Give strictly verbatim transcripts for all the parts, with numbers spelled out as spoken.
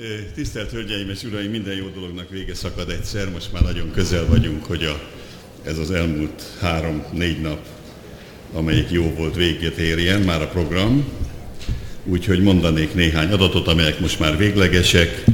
Tisztelt Hölgyeim és Uraim, minden jó dolognak vége szakad egyszer, most már nagyon közel vagyunk, hogy a, ez az elmúlt három-négy nap, amelyik jó volt, véget érjen már a program. Úgyhogy mondanék néhány adatot, amelyek most már véglegesek.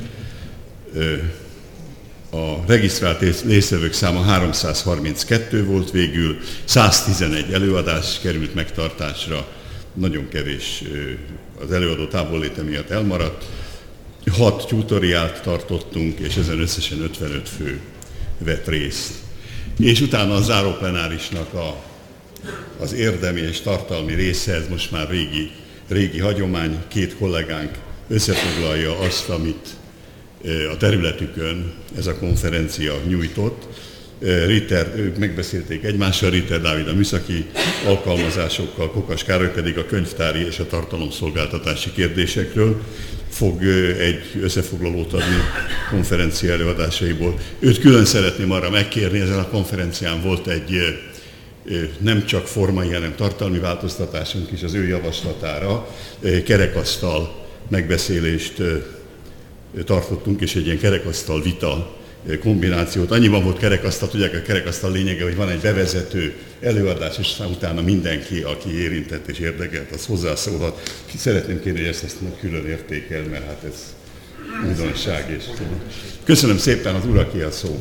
A regisztrált résztvevők száma háromszázharminckettő volt végül, száztizenegy előadás került megtartásra, nagyon kevés az előadó távolléte miatt elmaradt. Hat tutoriált tartottunk, és ezen összesen ötvenöt fő vett részt. És utána a záró plenárisnak a, az érdemi és tartalmi része, ez most már régi, régi hagyomány, két kollégánk összefoglalja azt, amit a területükön ez a konferencia nyújtott. Ritter, ők megbeszélték egymással, Ritter Dávid a műszaki alkalmazásokkal, Kokas Károly pedig a könyvtári és a tartalomszolgáltatási kérdésekről fog egy összefoglalót adni konferencia előadásaiból. Őt külön szeretném arra megkérni, ezen a konferencián volt egy nem csak formai, hanem tartalmi változtatásunk is az ő javaslatára. Kerekasztal megbeszélést tartottunk, és egy ilyen kerekasztal vita kombinációt. Annyiban volt kerekasztal, tudják, a kerekasztal lényege, hogy van egy bevezető előadás, és utána mindenki, aki érintett és érdekelt, az hozzászólhat. Szeretném kérni, hogy ezt, ezt külön értékel, mert hát ez újdonság. És köszönöm szépen, az uraké a szó.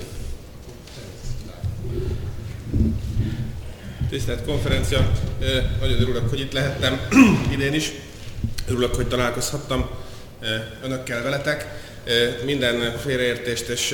Tisztelt konferencia, nagyon örülök, hogy itt lehettem idén is. Örülök, hogy találkozhattam önökkel, veletek. Minden félreértést és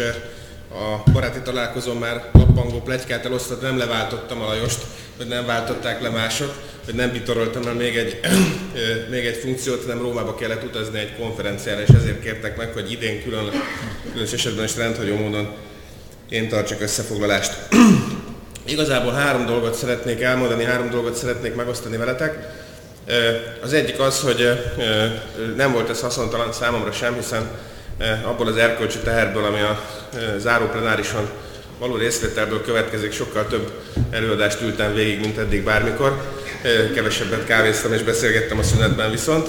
a baráti találkozón már lappangó pletykát elosztott, nem leváltottam a Lajost, hogy nem váltották le mások, hogy nem bitoroltam el még egy, még egy funkciót, hanem Rómába kellett utazni egy konferenciára, és ezért kértek meg, hogy idén külön, különös esetben is rendhagyó módon én tartsak összefoglalást. Igazából három dolgot szeretnék elmondani, három dolgot szeretnék megosztani veletek. Az egyik az, hogy nem volt ez haszontalan számomra sem, hiszen abból az erkölcsi teherből, ami a záró plenárison való részvételből következik, sokkal több előadást ültem végig, mint eddig bármikor. Kevesebbet kávéztam és beszélgettem a szünetben viszont,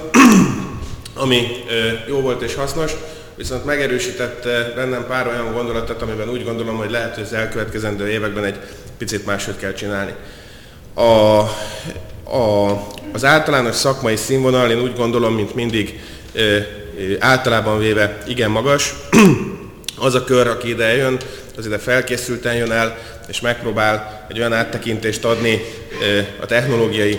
ami jó volt és hasznos, viszont megerősített bennem pár olyan gondolatot, amiben úgy gondolom, hogy lehet, hogy az elkövetkezendő években egy picit máshogy kell csinálni. A, a, az általános szakmai színvonal, én úgy gondolom, mint mindig, általában véve igen magas. Az a kör, aki ide jön, az ide felkészülten jön el, és megpróbál egy olyan áttekintést adni a technológiai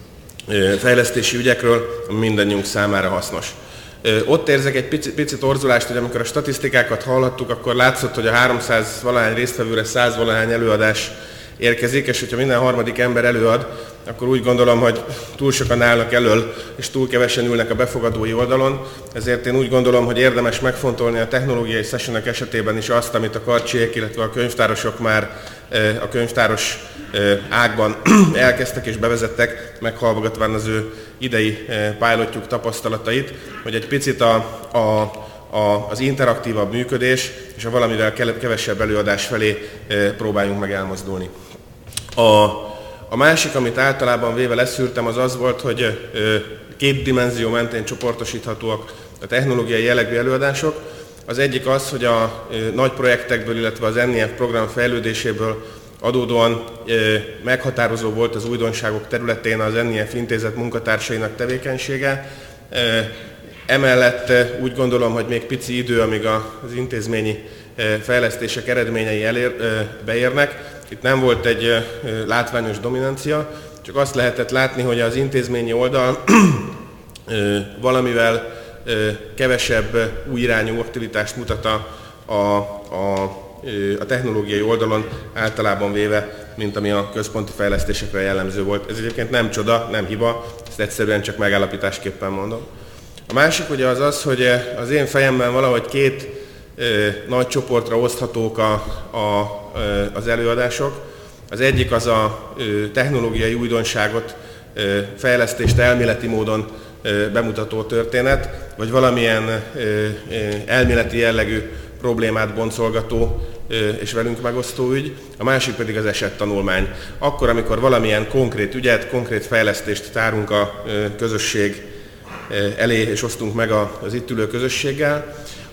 fejlesztési ügyekről, ami mindannyiunk számára hasznos. Ott érzek egy picit, picit orzulást, hogy amikor a statisztikákat hallhattuk, akkor látszott, hogy a háromszáz valahány résztvevőre száz valahány előadás érkezik, és hogyha minden harmadik ember előad, akkor úgy gondolom, hogy túl sokan állnak elől, és túl kevesen ülnek a befogadói oldalon. Ezért én úgy gondolom, hogy érdemes megfontolni a technológiai sessionek esetében is azt, amit a karcsiek, illetve a könyvtárosok már a könyvtáros ágban elkezdtek és bevezettek, meghallgatván az ő idei pilotjuk tapasztalatait, hogy egy picit a, a, a, az interaktívabb működés és a valamivel kevesebb előadás felé próbáljunk meg elmozdulni. A, a másik, amit általában véve leszűrtem, az az volt, hogy két dimenzió mentén csoportosíthatóak a technológiai jellegű előadások. Az egyik az, hogy a nagy projektekből, illetve az en i ef program fejlődéséből adódóan meghatározó volt az újdonságok területén az en i ef intézet munkatársainak tevékenysége. Emellett úgy gondolom, hogy még pici idő, amíg az intézményi fejlesztések eredményei elér, beérnek. Itt nem volt egy látványos dominancia, csak azt lehetett látni, hogy az intézményi oldal valamivel kevesebb új irányú aktivitást mutat a, a, a, a technológiai oldalon általában véve, mint ami a központi fejlesztésekre jellemző volt. Ez egyébként nem csoda, nem hiba, ezt egyszerűen csak megállapításképpen mondom. A másik ugye az az, hogy az én fejemben valahogy két nagy csoportra oszthatók a, a, az előadások. Az egyik az a technológiai újdonságot, fejlesztést elméleti módon bemutató történet, vagy valamilyen elméleti jellegű problémát boncolgató és velünk megosztó ügy. A másik pedig az esettanulmány. Akkor, amikor valamilyen konkrét ügyet, konkrét fejlesztést tárunk a közösség elé, és osztunk meg az itt ülő közösséggel.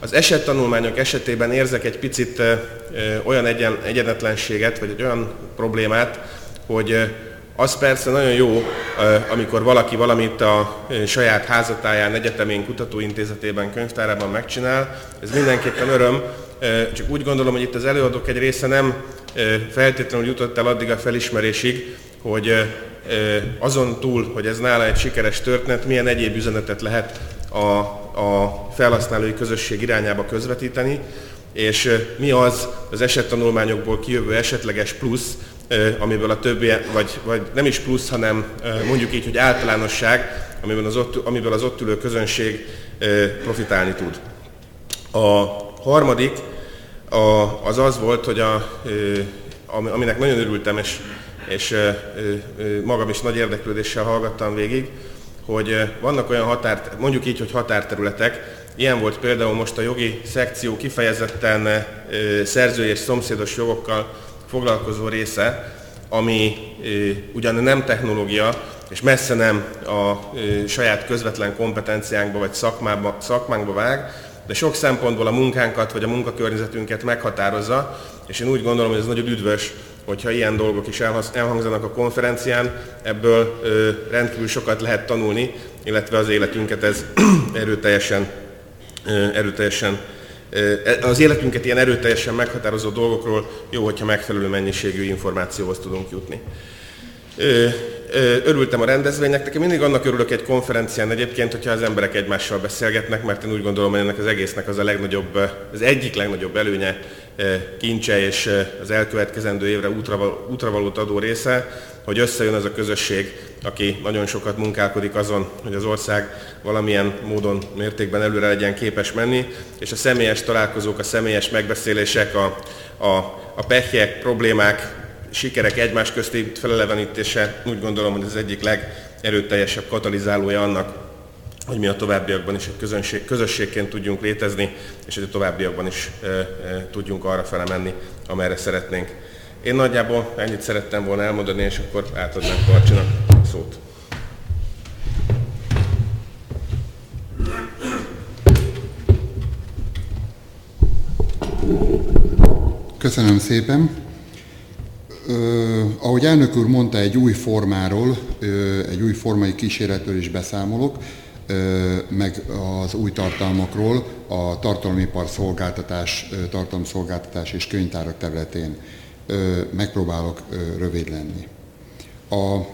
Az esettanulmányok esetében érzek egy picit olyan egyen, egyenetlenséget, vagy egy olyan problémát, hogy az persze nagyon jó, amikor valaki valamit a saját házatáján, egyetemén, kutatóintézetében, könyvtárában megcsinál. Ez mindenképpen öröm, csak úgy gondolom, hogy itt az előadók egy része nem feltétlenül jutott el addig a felismerésig, hogy azon túl, hogy ez nála egy sikeres történet, milyen egyéb üzenetet lehet a, a felhasználói közösség irányába közvetíteni, és mi az az esettanulmányokból kijövő esetleges plusz, amiből a többi, vagy, vagy nem is plusz, hanem mondjuk így, hogy általánosság, amiből az ott, amiből az ott ülő közönség profitálni tud. A harmadik az az volt, hogy a, aminek nagyon örültem, és, és magam is nagy érdeklődéssel hallgattam végig, hogy vannak olyan határ, mondjuk így, hogy határterületek. Ilyen volt például most a jogi szekció kifejezetten szerzői és szomszédos jogokkal foglalkozó része, ami ugyan nem technológia, és messze nem a saját közvetlen kompetenciánkba vagy szakmába, szakmánkba vág, de sok szempontból a munkánkat vagy a munkakörnyezetünket meghatározza, és én úgy gondolom, hogy ez nagyon üdvös, hogyha ilyen dolgok is elhangzanak a konferencián, ebből rendkívül sokat lehet tanulni, illetve az életünket ez erőteljesen, erőteljesen az életünket ilyen erőteljesen meghatározó dolgokról jó, hogyha megfelelő mennyiségű információhoz tudunk jutni. Örültem a rendezvénynek, nekem mindig annak örülök egy konferencián egyébként, hogyha az emberek egymással beszélgetnek, mert én úgy gondolom, hogy ennek az egésznek az a legnagyobb, az egyik legnagyobb előnye, kincse és az elkövetkezendő évre útravalót adó része, hogy összejön az a közösség, aki nagyon sokat munkálkodik azon, hogy az ország valamilyen módon, mértékben előre legyen képes menni, és a személyes találkozók, a személyes megbeszélések, a, a, a pehjek, problémák, sikerek egymás közti felelevenítése, úgy gondolom, hogy ez egyik legerőteljesebb katalizálója annak, hogy mi a továbbiakban is egy közönség, közösségként tudjunk létezni, és hogy a továbbiakban is e, e, tudjunk arra fele menni, amerre szeretnénk. Én nagyjából ennyit szerettem volna elmondani, és akkor átadnám Karcsinak a szót. Köszönöm szépen. Ö, ahogy elnök úr mondta, egy új formáról, ö, egy új formai kísérletről is beszámolok, ö, meg az új tartalmakról a tartalomipar szolgáltatás, ö, tartalomszolgáltatás és könyvtárak területén. Ö, megpróbálok ö, rövid lenni. A,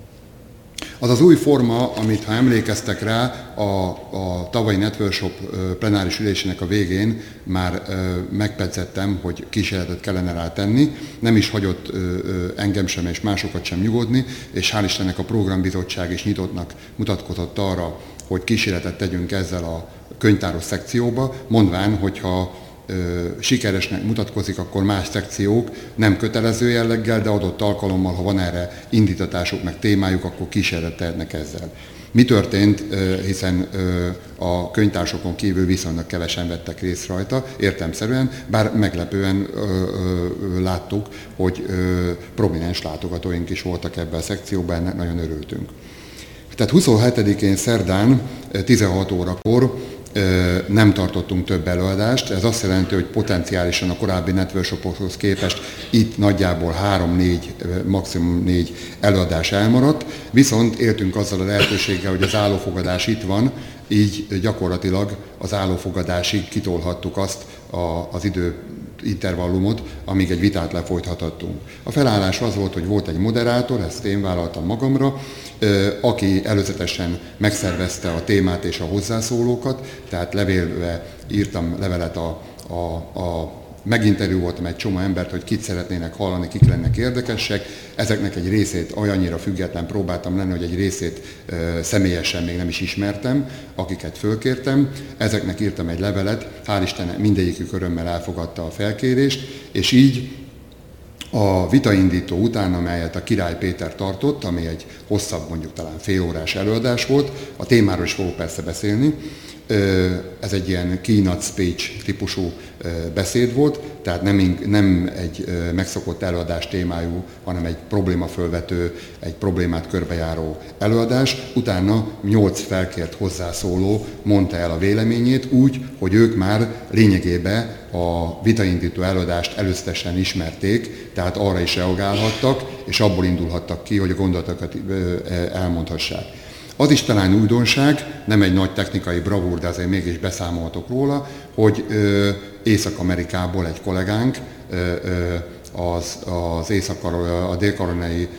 az az új forma, amit ha emlékeztek rá, a, a tavalyi NetWorkshop plenáris ülésének a végén már ö, megpedzettem, hogy kísérletet kellene rá tenni. Nem is hagyott ö, ö, engem sem és másokat sem nyugodni, és hál' Istennek a programbizottság is nyitottnak mutatkozott arra, hogy kísérletet tegyünk ezzel a könyvtáros szekcióba, mondván, hogyha sikeresnek mutatkozik, akkor más szekciók nem kötelező jelleggel, de adott alkalommal, ha van erre indítatásuk, meg témájuk, akkor kísérletet tehetnek ezzel. Mi történt, hiszen a könyvtársokon kívül viszonylag kevesen vettek részt rajta, értelemszerűen, bár meglepően láttuk, hogy prominens látogatóink is voltak ebben a szekcióban, ennek nagyon örültünk. Tehát huszonhetedikén szerdán tizenhat órakor nem tartottunk több előadást, ez azt jelenti, hogy potenciálisan a korábbi networkshopokhoz képest itt nagyjából három-négy, maximum négy előadás elmaradt, viszont éltünk azzal a lehetőséggel, hogy az állófogadás itt van, így gyakorlatilag az állófogadásig kitolhattuk azt a, az idő intervallumot, amíg egy vitát lefolytathattunk. A felállás az volt, hogy volt egy moderátor, ezt én vállaltam magamra, aki előzetesen megszervezte a témát és a hozzászólókat, tehát levélve írtam levelet, a, a, a, meginterjúoltam egy csomó embert, hogy kit szeretnének hallani, kik lennek érdekesek. Ezeknek egy részét olyannyira független próbáltam lenni, hogy egy részét e, személyesen még nem is ismertem, akiket fölkértem. Ezeknek írtam egy levelet, hál' Istennek mindegyikük örömmel elfogadta a felkérést, és így a vitaindító után, amelyet a Király Péter tartott, ami egy hosszabb, mondjuk talán félórás előadás volt, a témáról is fogok persze beszélni, Ez egy ilyen keynote speech típusú beszéd volt, tehát nem, nem egy megszokott előadás témájú, hanem egy problémafölvető, egy problémát körbejáró előadás. Utána nyolc felkért hozzászóló mondta el a véleményét úgy, hogy ők már lényegében a vitaindító előadást előzetesen ismerték, tehát arra is reagálhattak, és abból indulhattak ki, hogy a gondolatokat elmondhassák. Az is talán újdonság, nem egy nagy technikai bravúr, de azért mégis beszámoltok róla, hogy ö, Észak-Amerikából egy kollégánk, ö, ö, az, az Észak- a dél-karolinai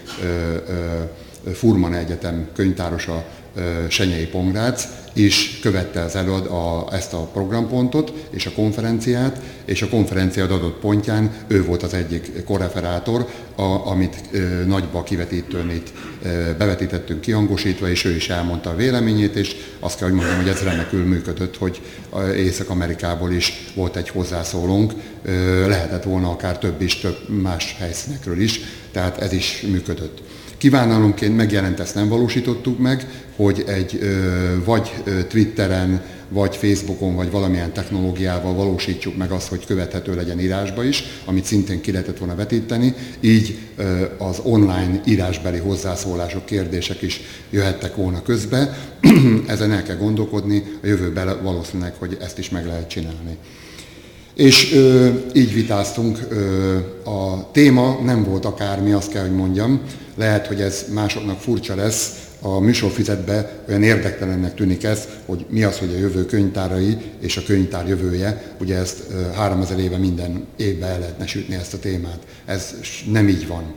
Furman Egyetem könyvtárosa, Senyei Pongrác is követte az előad a, ezt a programpontot és a konferenciát, és a konferencia adott pontján ő volt az egyik korreferátor, a, amit ö, nagyba kivetítőn itt ö, bevetítettünk kihangosítva, és ő is elmondta a véleményét, és azt kell, hogy mondjam, hogy ez remekül működött, hogy Észak-Amerikából is volt egy hozzászólónk, ö, lehetett volna akár több is, több más helyszínekről is, tehát ez is működött. Kívánalomként megjelent, ezt nem valósítottuk meg, hogy egy ö, vagy Twitteren, vagy Facebookon, vagy valamilyen technológiával valósítsuk meg azt, hogy követhető legyen írásba is, amit szintén ki lehetett volna vetíteni, így ö, az online írásbeli hozzászólások, kérdések is jöhettek volna közbe. Ezen el kell gondolkodni, a jövőben valószínűleg, hogy ezt is meg lehet csinálni. És ö, így vitáztunk, ö, a téma nem volt akármi, azt kell, hogy mondjam. Lehet, hogy ez másoknak furcsa lesz, a műsorfüzetben olyan érdektelennek tűnik ez, hogy mi az, hogy a jövő könyvtárai és a könyvtár jövője. Ugye ezt háromezer éve minden évben el lehetne sütni ezt a témát. Ez nem így van.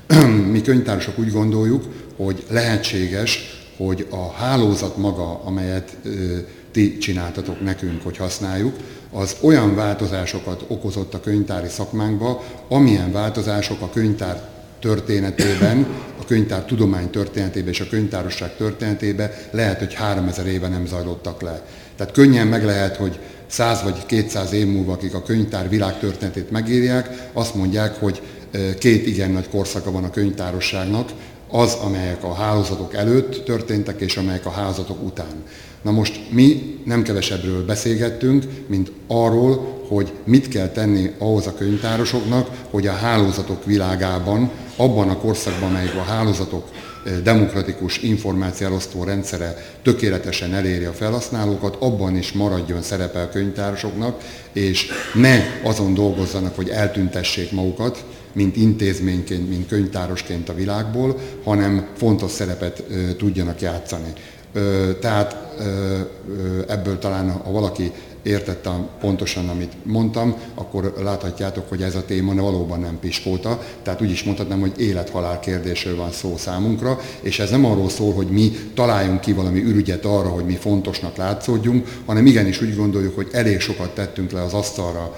Mi könyvtárosok úgy gondoljuk, hogy lehetséges, hogy a hálózat maga, amelyet ö, ti csináltatok nekünk, hogy használjuk, az olyan változásokat okozott a könyvtári szakmánkba, amilyen változások a könyvtár történetében, a könyvtár tudomány történetében és a könyvtárosság történetében lehet, hogy háromezer éve nem zajlottak le. Tehát könnyen meg lehet, hogy száz vagy kétszáz év múlva, akik a könyvtár világtörténetét megírják, azt mondják, hogy két igen nagy korszaka van a könyvtárosságnak, az, amelyek a hálózatok előtt történtek, és amelyek a hálózatok után. Na most mi nem kevesebbről beszélgettünk, mint arról, hogy mit kell tenni ahhoz a könyvtárosoknak, hogy a hálózatok világában, abban a korszakban, amelyik a hálózatok demokratikus információelosztó rendszere tökéletesen eléri a felhasználókat, abban is maradjon szerepe a könyvtárosoknak, és ne azon dolgozzanak, hogy eltüntessék magukat, mint intézményként, mint könyvtárosként a világból, hanem fontos szerepet ö, tudjanak játszani. Ö, tehát ö, ebből talán, ha valaki értette pontosan, amit mondtam, akkor láthatjátok, hogy ez a téma valóban nem piskolta. Tehát úgy is mondhatnám, hogy élet-halál kérdésről van szó számunkra, és ez nem arról szól, hogy mi találjunk ki valami ürügyet arra, hogy mi fontosnak látszódjunk, hanem igenis úgy gondoljuk, hogy elég sokat tettünk le az asztalra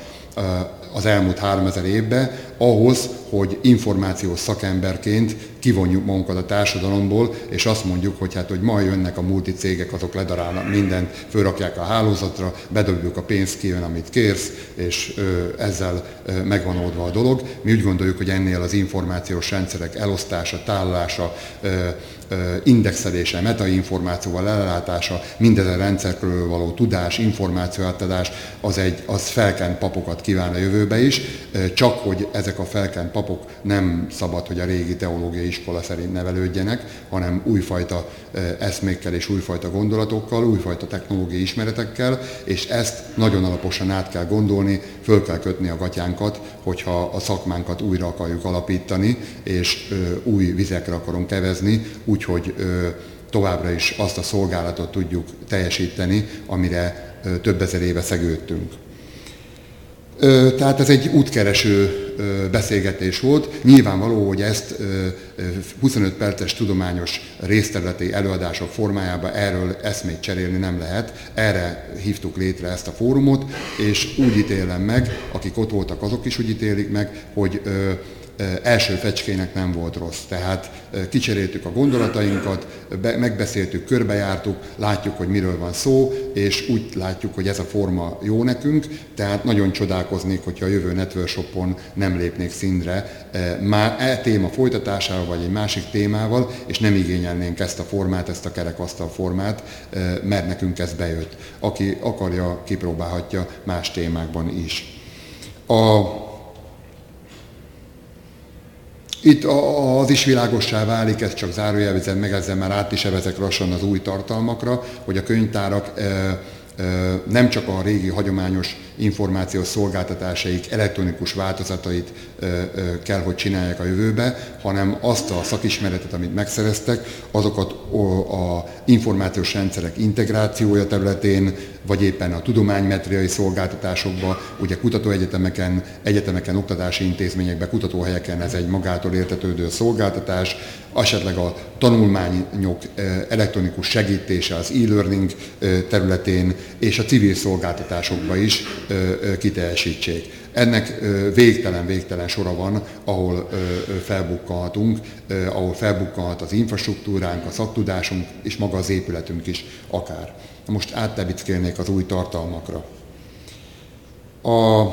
az elmúlt háromezer évben, ahhoz, hogy információs szakemberként kivonjuk magunkat a társadalomból, és azt mondjuk, hogy hát, hogy ma jönnek a multicégek, azok ledarálnak mindent, fölrakják a hálózatra, bedobjuk a pénzt, kijön, amit kérsz, és ö, ezzel ö, megvan oldva a dolog. Mi úgy gondoljuk, hogy ennél az információs rendszerek elosztása, tárolása, ö, ö, indexelése, metainformációval ellátása, mindezen rendszerről való tudás, információátadás, az, egy, az felkent papokat kíván a jövőbe is, csak hogy ezek a felkent papok nem szabad, hogy a régi teológiai iskola szerint nevelődjenek, hanem újfajta eszmékkel és újfajta gondolatokkal, újfajta technológiai ismeretekkel, és ezt nagyon alaposan át kell gondolni, föl kell kötni a gatyánkat, hogyha a szakmánkat újra akarjuk alapítani, és új vizekre akarunk kevezni, úgyhogy továbbra is azt a szolgálatot tudjuk teljesíteni, amire több ezer éve szegődtünk. Tehát ez egy útkereső beszélgetés volt. Nyilvánvaló, hogy ezt huszonöt perces tudományos részterületi előadások formájában erről eszmét cserélni nem lehet. Erre hívtuk létre ezt a fórumot, és úgy ítélem meg, akik ott voltak, azok is úgy ítélik meg, hogy első fecskének nem volt rossz. Tehát kicseréltük a gondolatainkat, be, megbeszéltük, körbejártuk, látjuk, hogy miről van szó, és úgy látjuk, hogy ez a forma jó nekünk, tehát nagyon csodálkoznék, hogyha a jövő networkshopon nem lépnék színre már e téma folytatásával, vagy egy másik témával, és nem igényelnénk ezt a formát, ezt a kerekasztal formát, mert nekünk ez bejött. Aki akarja, kipróbálhatja más témákban is. A Itt az is világossá válik, ez csak zárójelvizet meg, ezzel már át is evezek lassan az új tartalmakra, hogy a könyvtárak nem csak a régi hagyományos információs szolgáltatásaik elektronikus változatait kell, hogy csinálják a jövőbe, hanem azt a szakismeretet, amit megszereztek, azokat a információs rendszerek integrációja területén, vagy éppen a tudománymetriai szolgáltatásokban, ugye kutatóegyetemeken, egyetemeken, oktatási intézményekben, kutatóhelyeken ez egy magától értetődő szolgáltatás, esetleg a tanulmányok elektronikus segítése az e-learning területén, és a civil szolgáltatásokban is kiteljesítsék. Ennek végtelen-végtelen sora van, ahol felbukkanhatunk, ahol felbukkanhat az infrastruktúránk, a szaktudásunk, és maga az épületünk is akár. Most áttebickélnék az új tartalmakra. A,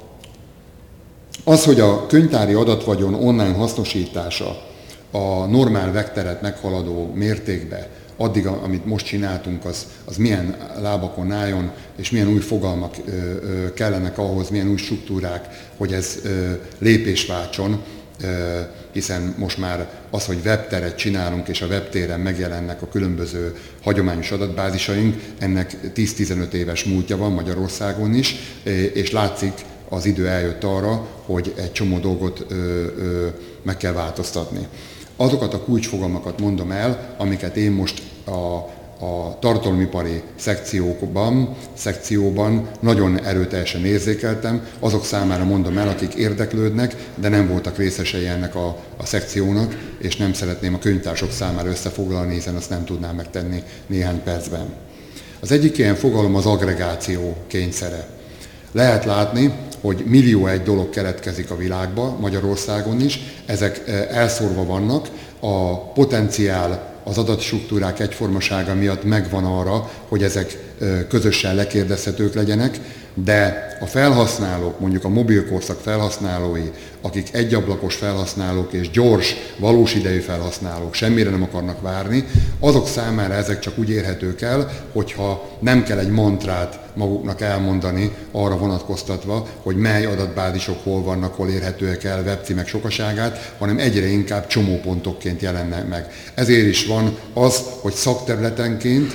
az, hogy a könyvtári adatvagyon online hasznosítása a normál vegteret meghaladó mértékbe, addig, amit most csináltunk, az, az milyen lábakon álljon, és milyen új fogalmak ö, ö, kellenek ahhoz, milyen új struktúrák, hogy ez ö, lépés váltson, ö, hiszen most már az, hogy webteret csinálunk, és a webtéren megjelennek a különböző hagyományos adatbázisaink, ennek tíz-tizenöt éves múltja van Magyarországon is, és látszik, az idő eljött arra, hogy egy csomó dolgot ö, ö, meg kell változtatni. Azokat a kulcsfogalmakat mondom el, amiket én most a, a tartalomipari szekcióban, szekcióban nagyon erőteljesen érzékeltem, azok számára mondom el, akik érdeklődnek, de nem voltak részesei ennek a, a szekciónak, és nem szeretném a könyvtársok számára összefoglalni, hiszen azt nem tudnám megtenni néhány percben. Az egyik ilyen fogalom az agregáció kényszere. Lehet látni, hogy millió egy dolog keletkezik a világban, Magyarországon is, ezek elszórva vannak, a potenciál az adatstruktúrák egyformasága miatt megvan arra, hogy ezek közösen lekérdezhetők legyenek, de a felhasználók, mondjuk a mobilkorszak felhasználói, akik egyablakos felhasználók és gyors, valós idejű felhasználók, semmire nem akarnak várni, azok számára ezek csak úgy érhetők el, hogyha nem kell egy mantrát maguknak elmondani arra vonatkoztatva, hogy mely adatbázisok hol vannak, hol érhetőek el, webcímek sokaságát, hanem egyre inkább csomópontokként jelennek meg. Ezért is van az, hogy szakterületenként,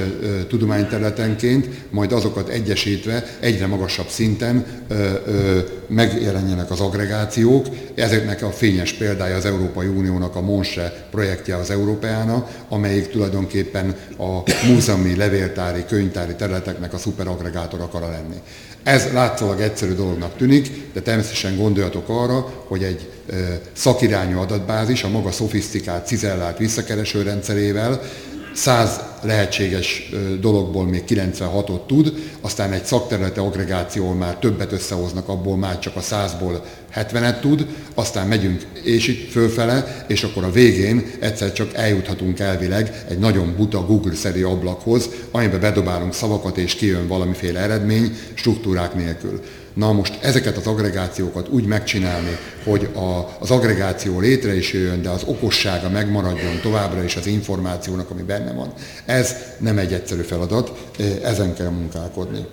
tudományterületenként, majd azokat egyesítve egyre magasabb szinten megjelenjenek az agregációk. Ezeknek a fényes példája az Európai Uniónak a MONSE projektje az Európeána, amelyik tulajdonképpen a múzeumi, levéltári, könyvtári területeknek a szuperagregátor akar lenni. Ez látszólag egyszerű dolognak tűnik, de természetesen gondoljatok arra, hogy egy e, szakirányú adatbázis a maga szofisztikált, cizellált visszakereső rendszerével száz lehetséges dologból még kilencvenhatot tud, aztán egy szakterületi agregációval már többet összehoznak, abból már csak a százból hetvenet tud, aztán megyünk és itt fölfele, és akkor a végén egyszer csak eljuthatunk elvileg egy nagyon buta Google-szerű ablakhoz, amiben bedobálunk szavakat, és kijön valamiféle eredmény struktúrák nélkül. Na most ezeket az agregációkat úgy megcsinálni, hogy a, az agregáció létre is jöjjön, de az okossága megmaradjon továbbra is az információnak, ami benne van. Ez nem egy egyszerű feladat, ezen kell munkálkodni.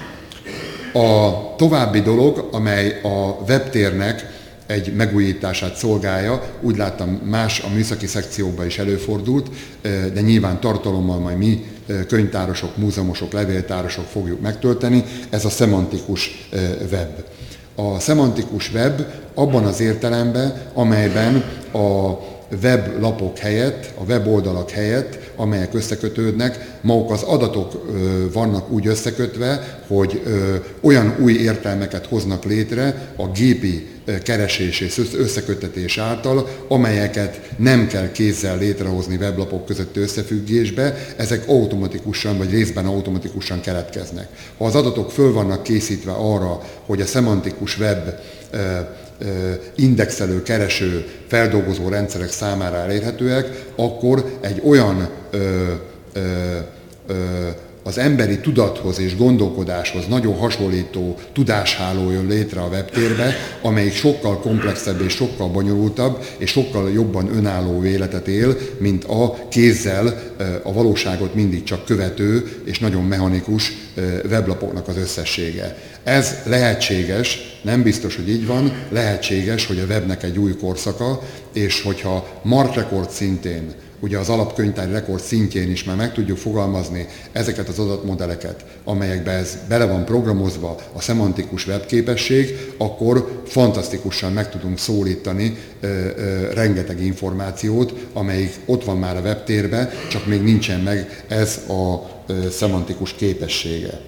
A további dolog, amely a webtérnek egy megújítását szolgálja, úgy láttam más a műszaki szekcióban is előfordult, de nyilván tartalommal majd mi könyvtárosok, múzeumosok, levéltárosok fogjuk megtölteni, ez a szemantikus web. A szemantikus web abban az értelemben, amelyben a weblapok helyett, a weboldalak helyett, amelyek összekötődnek, maguk az adatok ö, vannak úgy összekötve, hogy ö, olyan új értelmeket hoznak létre a gépi ö, keresés és összeköttetés által, amelyeket nem kell kézzel létrehozni weblapok közötti összefüggésbe, ezek automatikusan vagy részben automatikusan keletkeznek. Ha az adatok föl vannak készítve arra, hogy a szemantikus web ö, indexelő, kereső, feldolgozó rendszerek számára elérhetőek, akkor egy olyan ö, ö, ö, az emberi tudathoz és gondolkodáshoz nagyon hasonlító tudásháló jön létre a webtérbe, amelyik sokkal komplexebb és sokkal bonyolultabb és sokkal jobban önálló életet él, mint a kézzel a valóságot mindig csak követő és nagyon mechanikus weblapoknak az összessége. Ez lehetséges, nem biztos, hogy így van, lehetséges, hogy a webnek egy új korszaka, és hogyha markrekord szintén, ugye az alapkönyvtári rekord szintjén is már meg tudjuk fogalmazni ezeket az adatmodelleket, amelyekbe ez bele van programozva a szemantikus webképesség, akkor fantasztikusan meg tudunk szólítani ö, ö, rengeteg információt, amelyik ott van már a webtérben, csak még nincsen meg ez a ö, szemantikus képessége.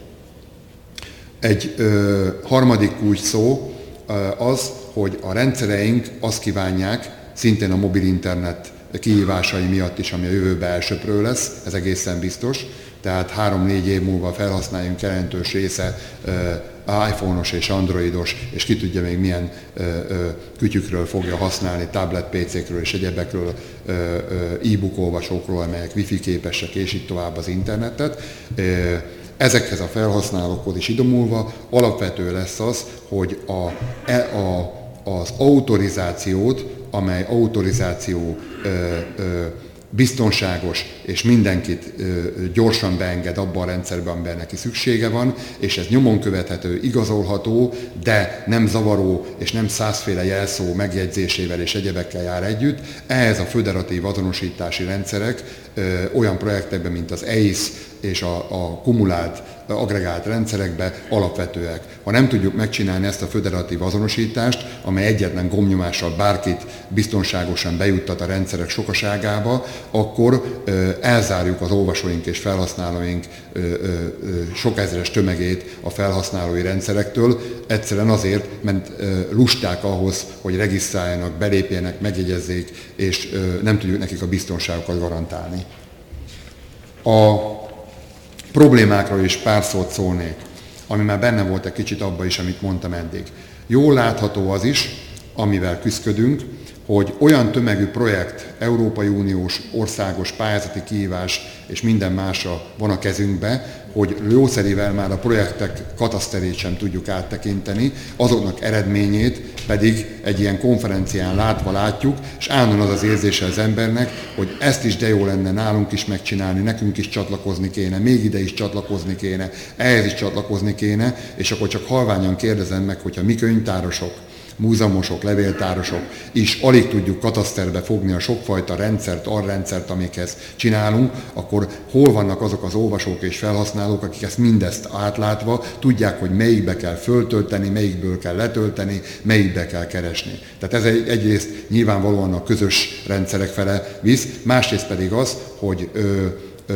Egy ö, harmadik kulcs szó ö, az, hogy a rendszereink azt kívánják, szintén a mobil internet kihívásai miatt is, ami a jövőben elsöprő lesz, ez egészen biztos. Tehát három-négy év múlva felhasználjunk jelentős része uh, iPhone-os és androidos, és ki tudja még milyen uh, uh, kütyükről fogja használni, tablet pé cékről és egyebekről, uh, uh, e-book olvasókról, amelyek wifi képesek, és így tovább az internetet. Uh, Ezekhez a felhasználókhoz is idomulva alapvető lesz az, hogy a, a, az autorizációt, amely autorizáció ö, ö, biztonságos és mindenkit ö, gyorsan beenged abba a rendszerbe, amiben neki szüksége van, és ez nyomon követhető, igazolható, de nem zavaró és nem százféle jelszó megjegyzésével és egyebekkel jár együtt. Ehhez a föderatív azonosítási rendszerek ö, olyan projektekben, mint az e i es és a, a kumulált, agregált rendszerekbe alapvetőek. Ha nem tudjuk megcsinálni ezt a föderatív azonosítást, amely egyetlen gombnyomással bárkit biztonságosan bejuttat a rendszerek sokaságába, akkor ö, elzárjuk az olvasóink és felhasználóink ö, ö, sok ezeres tömegét a felhasználói rendszerektől, egyszerűen azért, mert ö, lusták ahhoz, hogy regisztráljanak, belépjenek, megjegyezzék, és ö, nem tudjuk nekik a biztonságokat garantálni. A problémákról is pár szót szólnék, ami már benne volt egy kicsit abban is, amit mondtam eddig. Jól látható az is, amivel küzdködünk, hogy olyan tömegű projekt, Európai Uniós, országos, pályázati kihívás és minden másra van a kezünkbe, hogy jószerivel már a projektek kataszterét sem tudjuk áttekinteni, azoknak eredményét pedig egy ilyen konferencián látva látjuk, és állandóan az az érzése az embernek, hogy ezt is de jó lenne nálunk is megcsinálni, nekünk is csatlakozni kéne, még ide is csatlakozni kéne, ehhez is csatlakozni kéne, és akkor csak halványan kérdezem meg, hogyha mi könyvtárosok, múzeumosok, levéltárosok is alig tudjuk kataszterbe fogni a sokfajta rendszert, alrendszert, amikhez csinálunk, akkor hol vannak azok az olvasók és felhasználók, akik ezt mindezt átlátva tudják, hogy melyikbe kell föltölteni, melyikből kell letölteni, melyikbe kell keresni. Tehát ez egy, egyrészt nyilvánvalóan a közös rendszerek fele visz, másrészt pedig az, hogy ö, ö,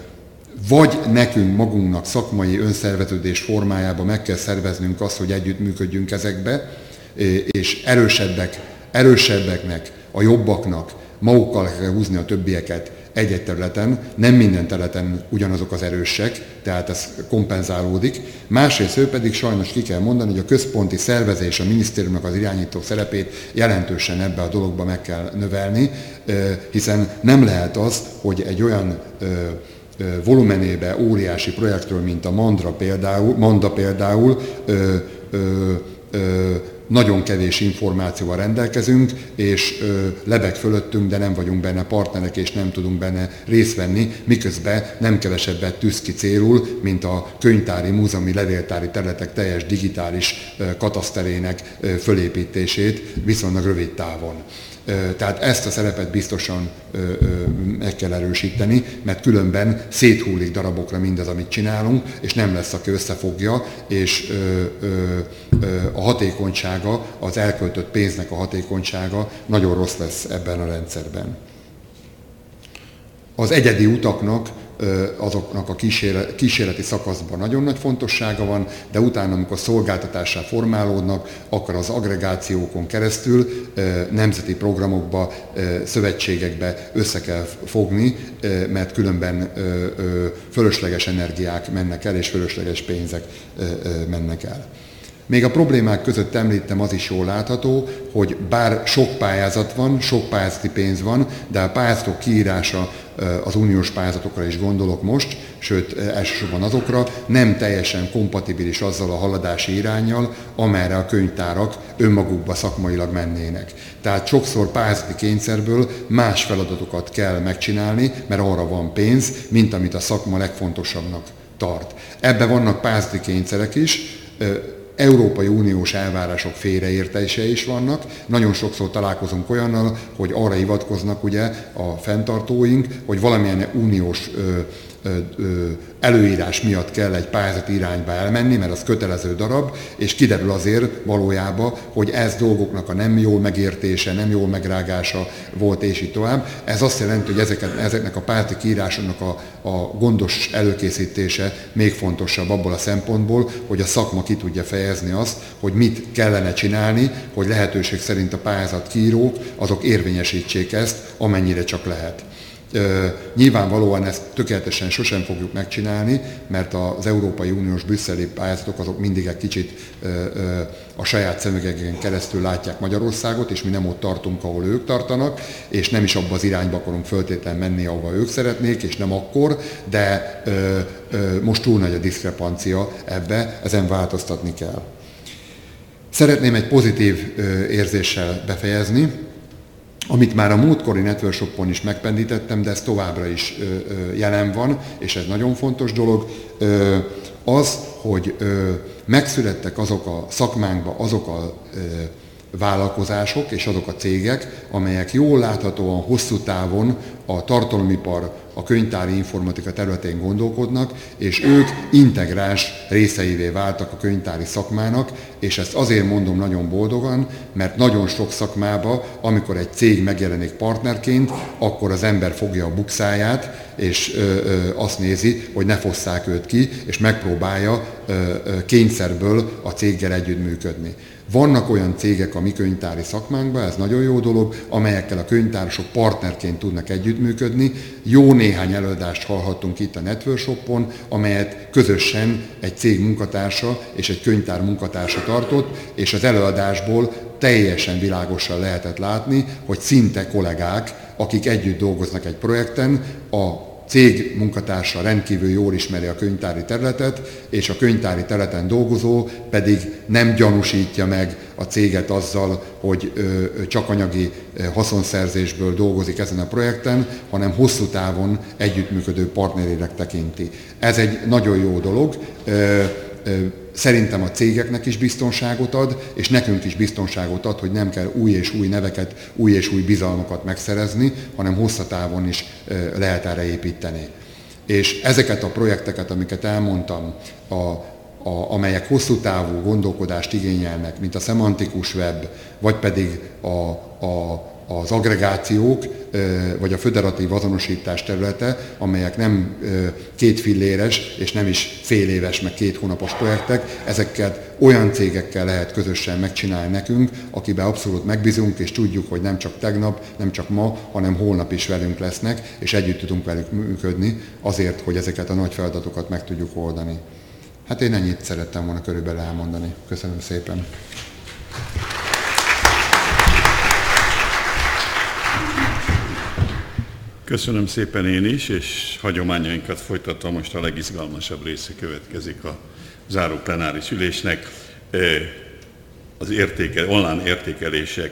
vagy nekünk magunknak szakmai önszerveződés formájában meg kell szerveznünk azt, hogy együttműködjünk ezekbe, és erősebbek, erősebbeknek, a jobbaknak magukkal kell húzni a többieket egy-egy területen, nem minden területen ugyanazok az erősek, tehát ez kompenzálódik. Másrészt ő pedig sajnos ki kell mondani, hogy a központi szervezés, a minisztériumnak az irányító szerepét jelentősen ebbe a dologba meg kell növelni, hiszen nem lehet az, hogy egy olyan volumenébe óriási projektről, mint a Mandra például, Manda például, ö, ö, ö, nagyon kevés információval rendelkezünk, és ö, lebeg fölöttünk, de nem vagyunk benne partnerek, és nem tudunk benne részt venni, miközben nem kevesebbet tűz ki célul, mint a könyvtári, múzeumi, levéltári területek teljes digitális ö, kataszterének ö, fölépítését viszonylag rövid távon. Tehát ezt a szerepet biztosan meg kell erősíteni, mert különben széthullik darabokra mindaz, amit csinálunk, és nem lesz, aki összefogja, és a hatékonysága, az elköltött pénznek a hatékonysága nagyon rossz lesz ebben a rendszerben. Az egyedi utaknak, azoknak a kísérleti szakaszban nagyon nagy fontossága van, de utána, amikor szolgáltatássá formálódnak, akkor az agregációkon keresztül nemzeti programokba, szövetségekbe össze kell fogni, mert különben fölösleges energiák mennek el, és fölösleges pénzek mennek el. Még a problémák között említem, az is jól látható, hogy bár sok pályázat van, sok pályázati pénz van, de a pályázatok kiírása, az uniós pályázatokra is gondolok most, sőt elsősorban azokra, nem teljesen kompatibilis azzal a haladási iránnyal, amerre a könyvtárak önmagukba szakmailag mennének. Tehát sokszor pályázati kényszerből más feladatokat kell megcsinálni, mert arra van pénz, mint amit a szakma legfontosabbnak tart. Ebben vannak pályázati kényszerek is, Európai Uniós elvárások félreértése is vannak. Nagyon sokszor találkozunk olyannal, hogy arra hivatkoznak ugye a fenntartóink, hogy valamilyen uniós ö, ö, ö, előírás miatt kell egy pályázati irányba elmenni, mert az kötelező darab, és kiderül azért valójában, hogy ez dolgoknak a nem jól megértése, nem jól megrágása volt, és így tovább. Ez azt jelenti, hogy ezeket, ezeknek a pályázati kiírásoknak a, a gondos előkészítése még fontosabb abból a szempontból, hogy a szakma ki tudja fejezni azt, hogy mit kellene csinálni, hogy lehetőség szerint a pályázat kiírók azok érvényesítsék ezt, amennyire csak lehet. Uh, nyilvánvalóan ezt tökéletesen sosem fogjuk megcsinálni, mert az Európai Uniós brüsszeli pályázatok azok mindig egy kicsit uh, uh, a saját szemüvegeken keresztül látják Magyarországot, és mi nem ott tartunk, ahol ők tartanak, és nem is abba az irányba akarunk föltétlen menni, ahova ők szeretnék, és nem akkor, de uh, uh, most túl nagy a diszkrepancia ebbe, ezen változtatni kell. Szeretném egy pozitív uh, érzéssel befejezni, amit már a múltkori networkshopon is megpendítettem, de ez továbbra is ö, ö, jelen van, és ez nagyon fontos dolog, ö, az, hogy ö, megszülettek azok a szakmánkban azok a ö, vállalkozások és azok a cégek, amelyek jól láthatóan hosszú távon a tartalomipar, a könyvtári informatika területén gondolkodnak, és ők integráns részeivé váltak a könyvtári szakmának, és ezt azért mondom nagyon boldogan, mert nagyon sok szakmában, amikor egy cég megjelenik partnerként, akkor az ember fogja a bukszáját, és ö, ö, azt nézi, hogy ne fosszák őt ki, és megpróbálja ö, ö, kényszerből a céggel együttműködni. Vannak olyan cégek a mi könyvtári szakmánkban, ez nagyon jó dolog, amelyekkel a könyvtárosok partnerként tudnak együttműködni. Jó néhány előadást hallhattunk itt a networkshopon, amelyet közösen egy cég munkatársa és egy könyvtár munkatársa tartott, és az előadásból teljesen világosan lehetett látni, hogy szinte kollégák, akik együtt dolgoznak egy projekten, a cég munkatársa rendkívül jól ismeri a könyvtári területet, és a könyvtári területen dolgozó pedig nem gyanúsítja meg a céget azzal, hogy ö, csak anyagi haszonszerzésből dolgozik ezen a projekten, hanem hosszú távon együttműködő partnerének tekinti. Ez egy nagyon jó dolog. Ö, ö, Szerintem a cégeknek is biztonságot ad, és nekünk is biztonságot ad, hogy nem kell új és új neveket, új és új bizalmakat megszerezni, hanem hosszú távon is lehet erre építeni. És ezeket a projekteket, amiket elmondtam, a, a, amelyek hosszú távú gondolkodást igényelnek, mint a szemantikus web, vagy pedig a, a az agregációk, vagy a föderatív azonosítás területe, amelyek nem két filléres, és nem is fél éves, meg két hónapos projektek, ezeket olyan cégekkel lehet közösen megcsinálni nekünk, akiben abszolút megbízunk, és tudjuk, hogy nem csak tegnap, nem csak ma, hanem holnap is velünk lesznek, és együtt tudunk velük működni azért, hogy ezeket a nagy feladatokat meg tudjuk oldani. Hát én ennyit szerettem volna körülbelül elmondani. Köszönöm szépen! Köszönöm szépen én is, és hagyományainkat folytatva most a legizgalmasabb része következik a záró plenáris ülésnek. Az értéke, online értékelések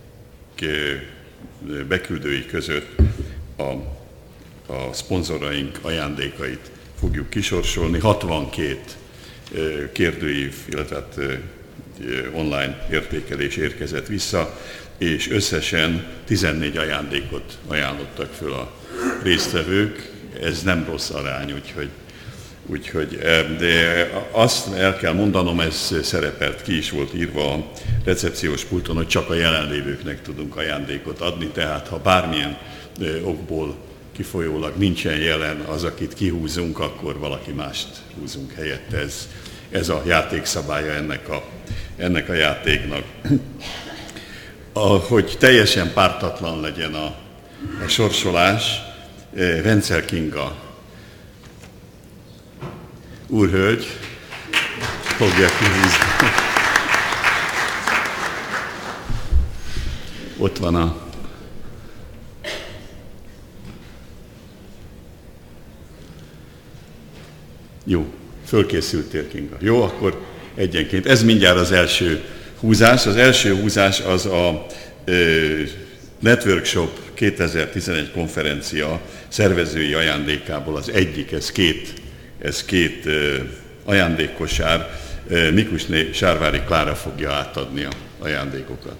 beküldői között a, a szponzoraink ajándékait fogjuk kisorsolni. hatvankét kérdőív, illetve hát online értékelés érkezett vissza, és összesen tizennégy ajándékot ajánlottak föl a résztvevők. Ez nem rossz arány, úgyhogy, úgyhogy de azt el kell mondanom, ez szerepelt, ki is volt írva a recepciós pulton, hogy csak a jelenlévőknek tudunk ajándékot adni, tehát ha bármilyen okból kifolyólag nincsen jelen az, akit kihúzunk, akkor valaki mást húzunk helyette. Ez, ez a játékszabálya ennek a, ennek a játéknak. Hogy teljesen pártatlan legyen a, a sorsolás, Vencel Kinga úrhölgy fogja kihúzni. ott van a... Jó, fölkészültél, Kinga. Jó, akkor egyenként. Ez mindjárt az első húzás. Az első húzás az a ö, Networkshop kétezer-tizenegy konferencia szervezői ajándékából az egyik, ez két, ez két ö, ajándékkosár. Mikusné Sárvári Klára fogja átadni a ajándékokat.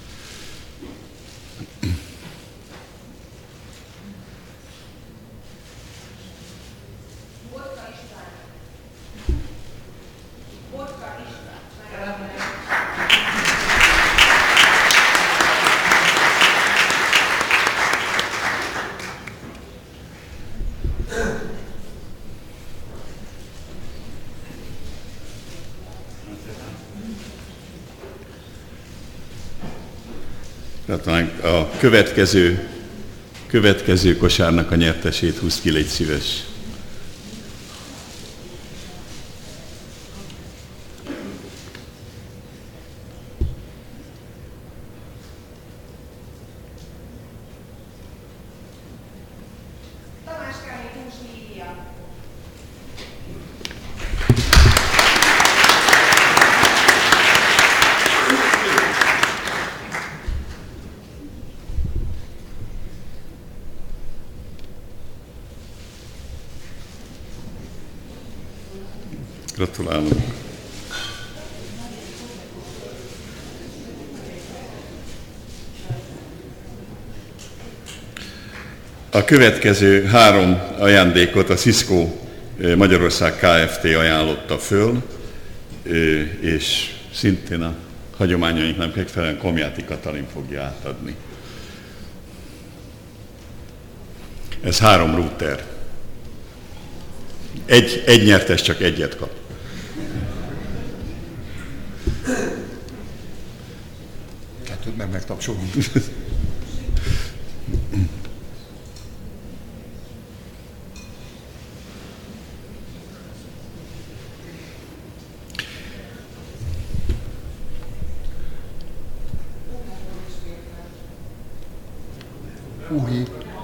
A következő, következő kosárnak a nyertesét húzd ki, légy szíves. Gratulálunk! A következő három ajándékot a Cisco Magyarország Kft. Ajánlotta föl, és szintén a hagyományainknak megfelelően Komjáti Katalin fogja átadni. Ez három router. Egy, egy nyertes csak egyet kap. Kettőt meg megtapsolunk. Uhi.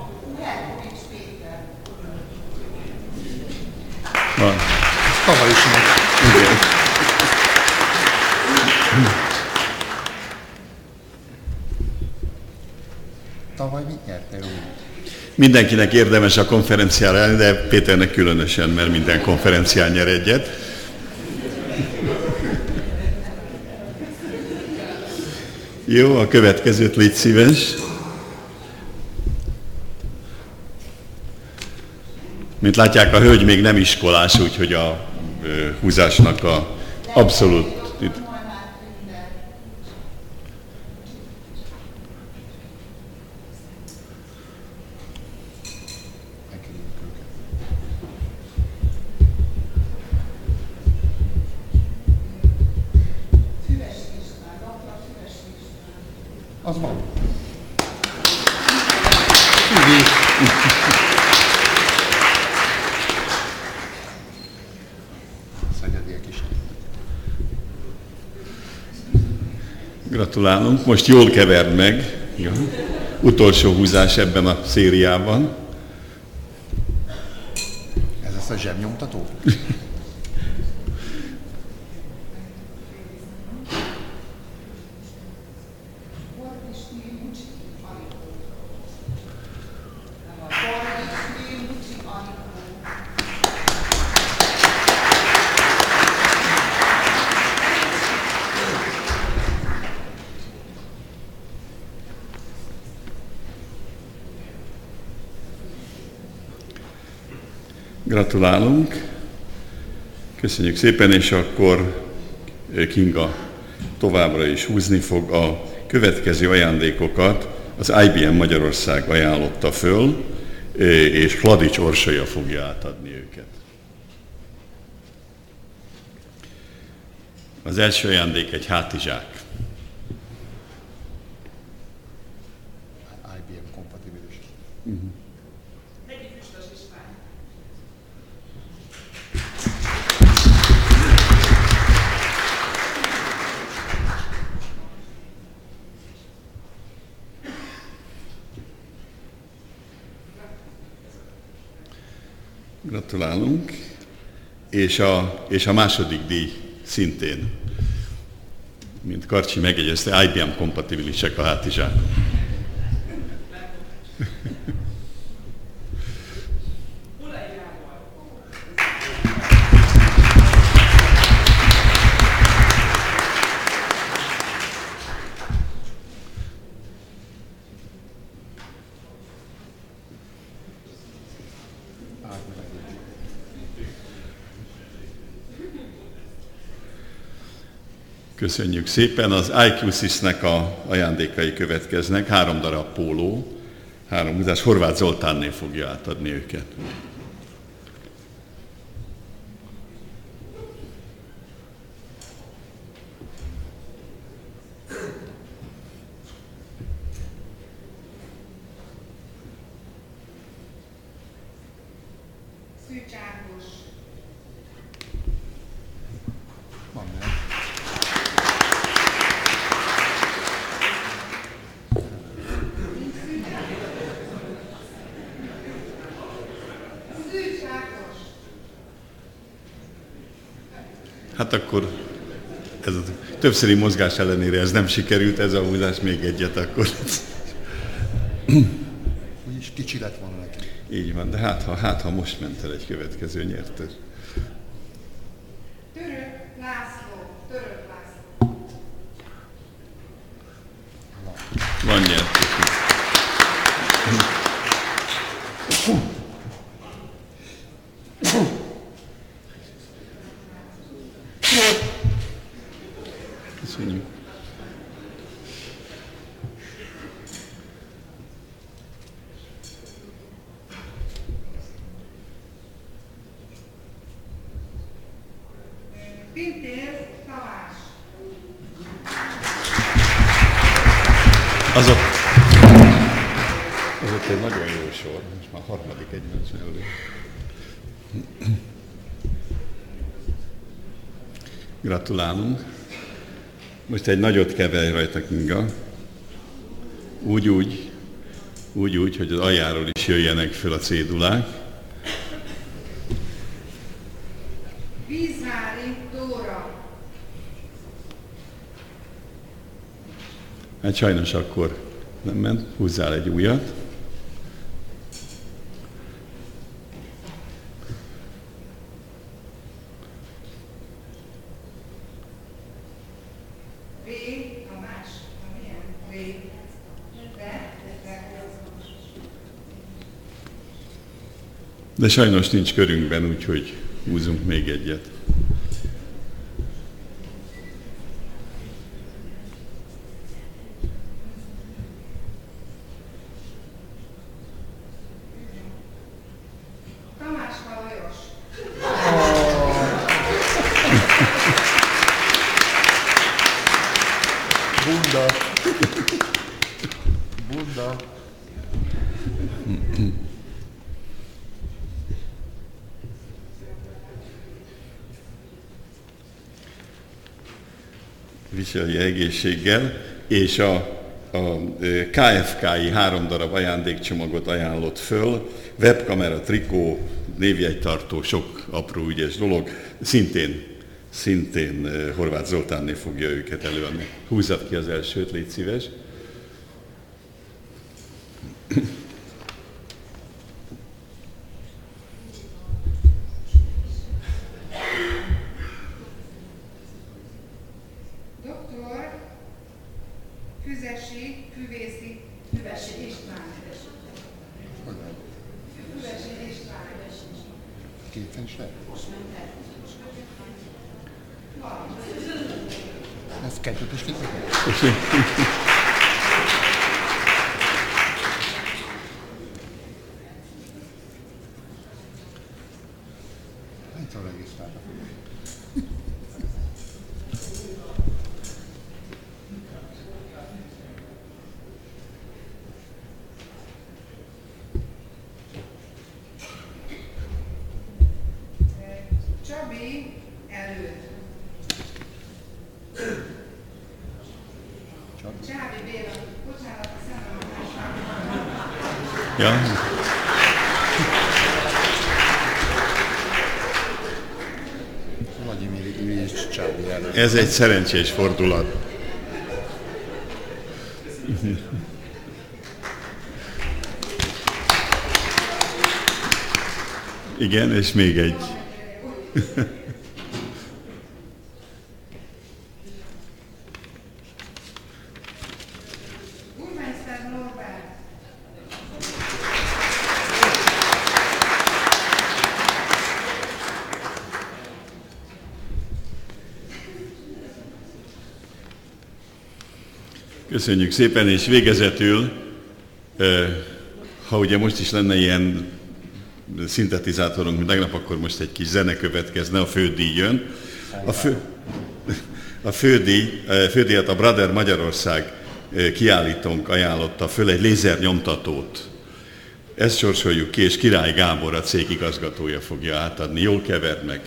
Van. Tavaly is meg. Igen. Tavaly mit nyerte ő? Mindenkinek érdemes a konferenciára elni, de Péternek különösen, mert minden konferencián nyer egyet. Jó, a következőt légy szíves. Mint látják, a hölgy még nem iskolás, úgyhogy a ö, húzásnak a abszolút... Az van. Gratulálunk, most jól keverd meg. Jó. Utolsó húzás ebben a szériában. Ez az a zsebnyomtató? Gratulálunk. Köszönjük szépen, és akkor Kinga továbbra is húzni fog. A következő ajándékokat az I B M Magyarország ajánlotta föl, és Hladics Orsolya fogja átadni őket. Az első ajándék egy hátizsák. I B M kompatibilis. Uh-huh. Gratulálunk. És a, és a második díj szintén, mint Karcsi megjegyezte, I B M kompatibilisek a hátizsákon. Köszönjük szépen. Az I Q SIS-nek a ajándékai következnek. Három darab póló, három húzás. Horváth Zoltánnél fogja átadni őket. Hát akkor ez a többszöri mozgás ellenére ez nem sikerült, ez a húzás, még egyet akkor. Úgyis kicsi lett volna neki. Így van, de hát ha, hát, ha most ment el egy következő nyertes. Török László, Török László. Van nyertes. Köszönjük. Pintér Tamás. Az ott, az ott egy nagyon jó sor, most már harmadik egymás mellé. Gratulálunk. Most egy nagyot keverj rajta, Kinga. Úgy, úgy, úgy, úgy, hogy az aljáról is jöjjenek föl a cédulák. Vízvári Dóra. Hát sajnos akkor nem ment, húzzál egy újat. Ré, Tamás. Milyen? Ré. De, de, De sajnos nincs körünkben, úgyhogy húzunk még egyet. Tamáska Lajos. Bunda. Bunda. Viselje egészséggel, és a, a K F K I három darab ajándékcsomagot ajánlott föl, webkamera, trikó, névjegytartó, sok apró ügyes dolog, szintén, szintén Horváth Zoltánné fogja őket előadni. Húzzad ki az elsőt, légy szíves. Doktor Füzesi, Füvészi, Füvesi István. Füvesi István. Kétszer is lehet? Ez kettőt is kifejezett? Hányszor regisztráltak? Csabi előtt. Csábi Béla. Bocsánat, szemem a másnak. Ja. Vladimir Iljics Csabi előtt. Ez egy szerencsés fordulat. Igen, és még egy. Burmeister Norbert. Köszönjük szépen, és végezetül, ha ugye most is lenne ilyen szintetizátorunk, mint tegnap, akkor most egy kis zene következne, a fődíj jön. A, fő, a fődíj, fődíjat a Brother Magyarország kiállítónk ajánlotta föl, egy lézernyomtatót. Ezt sorsoljuk ki, és Király Gábor, a cég igazgatója fogja átadni. Jól keverd meg.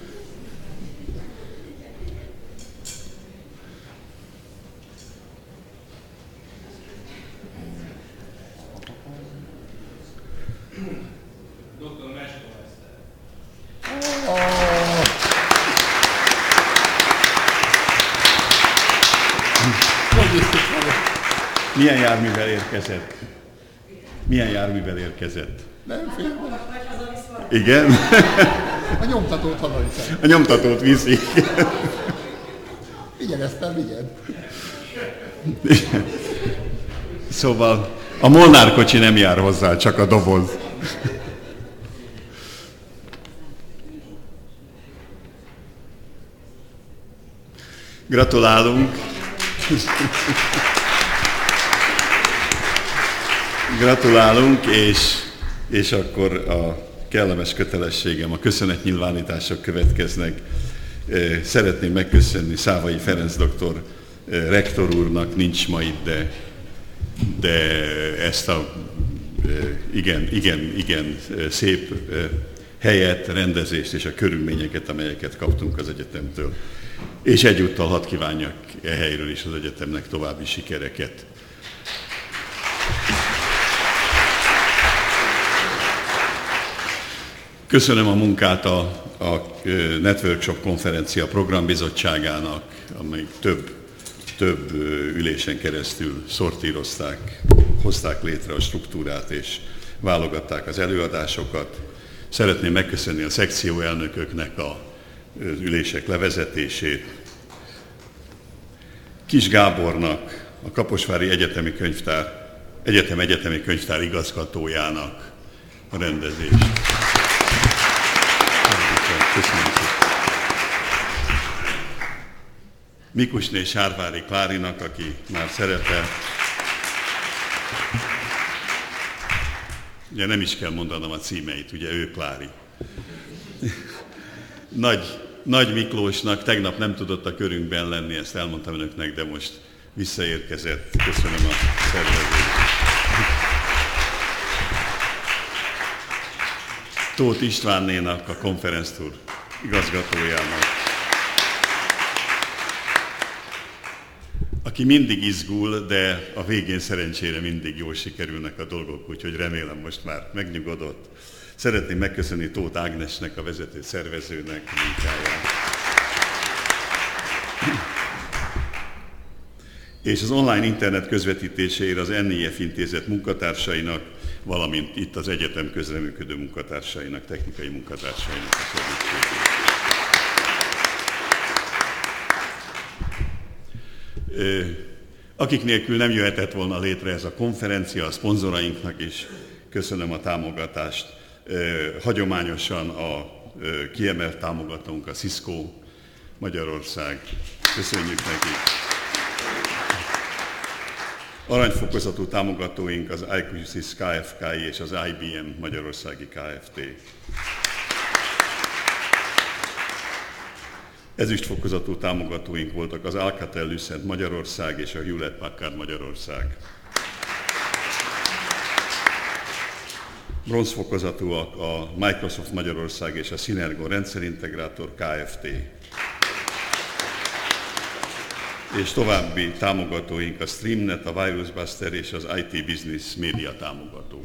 Milyen járművel érkezett? Milyen járművel érkezett? Nem fél. Igen? A nyomtatót hazaviszem. A nyomtatót viszi. Igen, Eszter, igen. Szóval a Molnár kocsi nem jár hozzá, csak a doboz. Gratulálunk! Gratulálunk, és, és akkor a kellemes kötelességem, a köszönetnyilvánítások következnek. Szeretném megköszönni Szávai Ferenc doktor rektor úrnak, nincs ma itt, de, de ezt a igen, igen, igen szép helyet, rendezést és a körülményeket, amelyeket kaptunk az egyetemtől. És egyúttal hadd kívánjak e helyről is az egyetemnek további sikereket. Köszönöm a munkát a, a Networkshop konferencia programbizottságának, amely több, több ülésen keresztül szortírozták, hozták létre a struktúrát és válogatták az előadásokat. Szeretném megköszönni a szekcióelnököknek a, az ülések levezetését. Kis Gábornak, a Kaposvári Egyetemi Könyvtár, Egyetem Egyetemi Könyvtár igazgatójának a rendezést. Köszönöm szépen. Mikusné Sárvári Klárinak, aki már szerepel. Ugye nem is kell mondanom a címeit, ugye ő Klári. Nagy, Nagy Miklósnak tegnap nem tudott a körünkben lenni, ezt elmondtam önöknek, de most visszaérkezett. Köszönöm a szervezést. Tóth Istvánnénak, a Conference Tour igazgatójának, aki mindig izgul, de a végén szerencsére mindig jól sikerülnek a dolgok, úgyhogy remélem most már megnyugodott. Szeretném megköszönni Tóth Ágnesnek, a vezető szervezőnek munkáját. És az online internet közvetítéséért az en i ef intézet munkatársainak, valamint itt az egyetem közreműködő munkatársainak, technikai munkatársainak a segítségét. Akik nélkül nem jöhetett volna létre ez a konferencia, a szponzorainknak is köszönöm a támogatást. Hagyományosan a kiemelt támogatónk a Cisco Magyarország. Köszönjük nekik. Aranyfokozatú támogatóink az iQuisys Kft. És az i bé em Magyarországi Kft. Ezüstfokozatú támogatóink voltak az Alcatel-Lucent Magyarország és a Hewlett-Packard Magyarország. Bronzfokozatúak a Microsoft Magyarország és a Synergo Rendszerintegrátor Kft. És további támogatóink a Streamnet, a Virusbuster és az i té Business Média támogató.